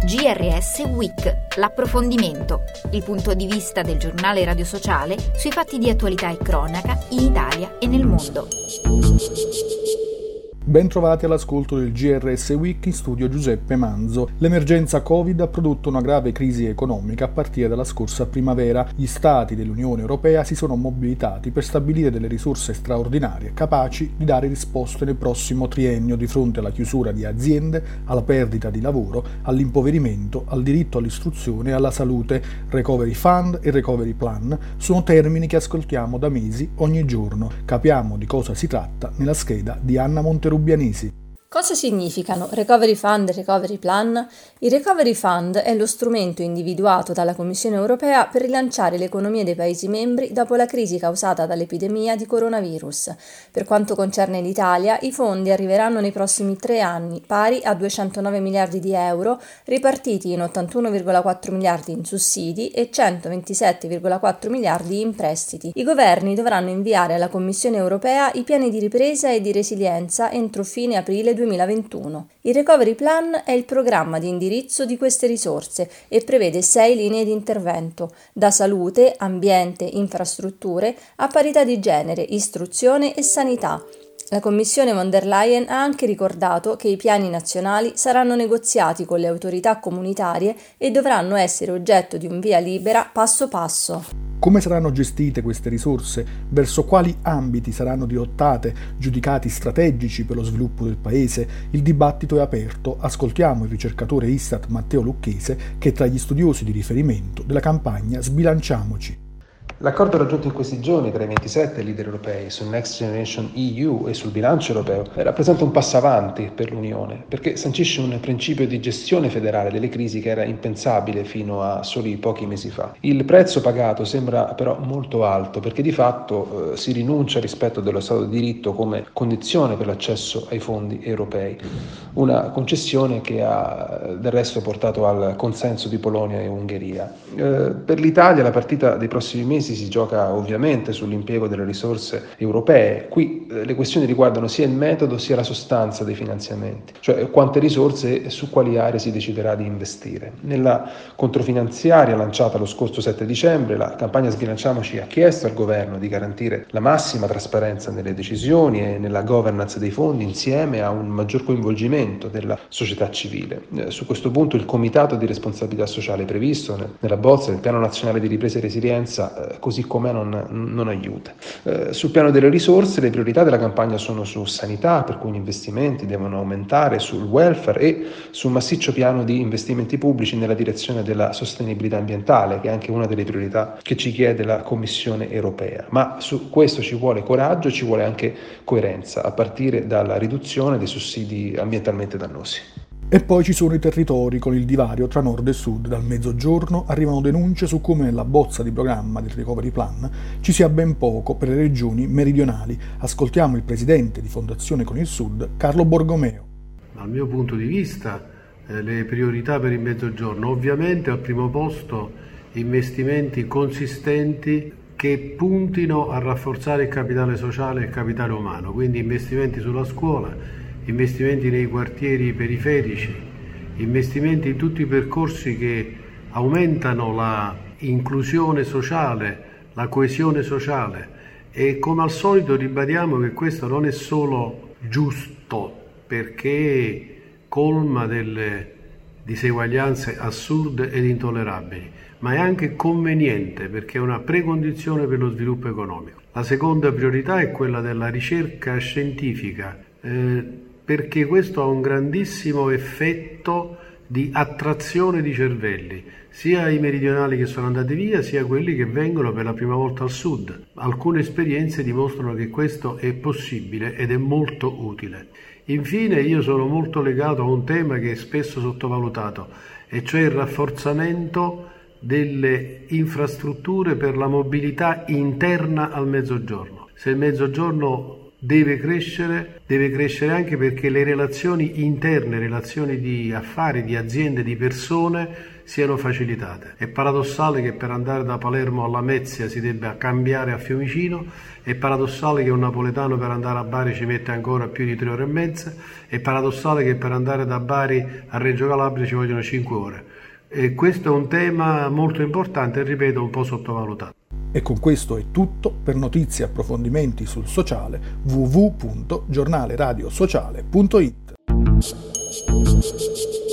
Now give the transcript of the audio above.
GRS Week, l'approfondimento, il punto di vista del giornale Radio Sociale sui fatti di attualità e cronaca in Italia e nel mondo. Ben trovati all'ascolto del GRS Week, in studio Giuseppe Manzo. L'emergenza Covid ha prodotto una grave crisi economica a partire dalla scorsa primavera. Gli stati dell'Unione Europea si sono mobilitati per stabilire delle risorse straordinarie capaci di dare risposte nel prossimo triennio di fronte alla chiusura di aziende, alla perdita di lavoro, all'impoverimento, al diritto all'istruzione e alla salute. Recovery Fund e Recovery Plan sono termini che ascoltiamo da mesi ogni giorno. Capiamo di cosa si tratta nella scheda di Anna Monterubianesi. Cosa significano Recovery Fund e Recovery Plan? Il Recovery Fund è lo strumento individuato dalla Commissione europea per rilanciare le economie dei Paesi membri dopo la crisi causata dall'epidemia di coronavirus. Per quanto concerne l'Italia, i fondi arriveranno nei prossimi 3 anni, pari a 209 miliardi di euro, ripartiti in 81,4 miliardi in sussidi e 127,4 miliardi in prestiti. I governi dovranno inviare alla Commissione europea i piani di ripresa e di resilienza entro fine aprile 2021. Il Recovery Plan è il programma di indirizzo di queste risorse e prevede 6 linee di intervento, da salute, ambiente, infrastrutture a parità di genere, istruzione e sanità. La Commissione von der Leyen ha anche ricordato che i piani nazionali saranno negoziati con le autorità comunitarie e dovranno essere oggetto di un via libera passo passo. Come saranno gestite queste risorse? Verso quali ambiti saranno dirottate, giudicati strategici per lo sviluppo del Paese? Il dibattito è aperto. Ascoltiamo il ricercatore Istat Matteo Lucchese, che è tra gli studiosi di riferimento della campagna Sbilanciamoci. L'accordo raggiunto in questi giorni tra i 27 leader europei sul Next Generation EU e sul bilancio europeo rappresenta un passo avanti per l'Unione, perché sancisce un principio di gestione federale delle crisi che era impensabile fino a soli pochi mesi fa. Il prezzo pagato sembra però molto alto, perché di fatto si rinuncia al rispetto dello Stato di diritto come condizione per l'accesso ai fondi europei, una concessione che ha del resto portato al consenso di Polonia e Ungheria. Per l'Italia la partita dei prossimi mesi si gioca ovviamente sull'impiego delle risorse europee. Qui le questioni riguardano sia il metodo sia la sostanza dei finanziamenti, cioè quante risorse e su quali aree si deciderà di investire. Nella controfinanziaria lanciata lo scorso 7 dicembre, la campagna Sbilanciamoci ha chiesto al governo di garantire la massima trasparenza nelle decisioni e nella governance dei fondi, insieme a un maggior coinvolgimento della società civile. Su questo punto il comitato di responsabilità sociale previsto nella bozza del Piano Nazionale di Ripresa e Resilienza così com'è non aiuta. Sul piano delle risorse le priorità della campagna sono su sanità, per cui gli investimenti devono aumentare, sul welfare e sul massiccio piano di investimenti pubblici nella direzione della sostenibilità ambientale, che è anche una delle priorità che ci chiede la Commissione europea. Ma su questo ci vuole coraggio, ci vuole anche coerenza, a partire dalla riduzione dei sussidi ambientalmente dannosi. E poi ci sono i territori con il divario tra nord e sud. Dal mezzogiorno arrivano denunce su come nella bozza di programma del Recovery Plan ci sia ben poco per le regioni meridionali. Ascoltiamo il presidente di Fondazione con il Sud, Carlo Borgomeo. Dal mio punto di vista le priorità per il mezzogiorno, ovviamente al primo posto investimenti consistenti che puntino a rafforzare il capitale sociale e il capitale umano, quindi investimenti sulla scuola, investimenti nei quartieri periferici, investimenti in tutti i percorsi che aumentano la inclusione sociale, la coesione sociale, e come al solito ribadiamo che questo non è solo giusto perché colma delle diseguaglianze assurde ed intollerabili, ma è anche conveniente perché è una precondizione per lo sviluppo economico. La seconda priorità è quella della ricerca scientifica, perché questo ha un grandissimo effetto di attrazione di cervelli, sia i meridionali che sono andati via, sia quelli che vengono per la prima volta al sud. Alcune esperienze dimostrano che questo è possibile ed è molto utile. Infine io sono molto legato a un tema che è spesso sottovalutato, e cioè il rafforzamento delle infrastrutture per la mobilità interna al Mezzogiorno. Se il Mezzogiorno deve crescere anche perché le relazioni interne, relazioni di affari, di aziende, di persone siano facilitate. È paradossale che per andare da Palermo a Lamezia si debba cambiare a Fiumicino, è paradossale che un napoletano per andare a Bari ci mette ancora più di 3 ore e mezza, è paradossale che per andare da Bari a Reggio Calabria ci vogliono 5 ore. E questo è un tema molto importante e, ripeto, un po' sottovalutato. E con questo è tutto. Per notizie e approfondimenti sul sociale www.giornaleradiosociale.it.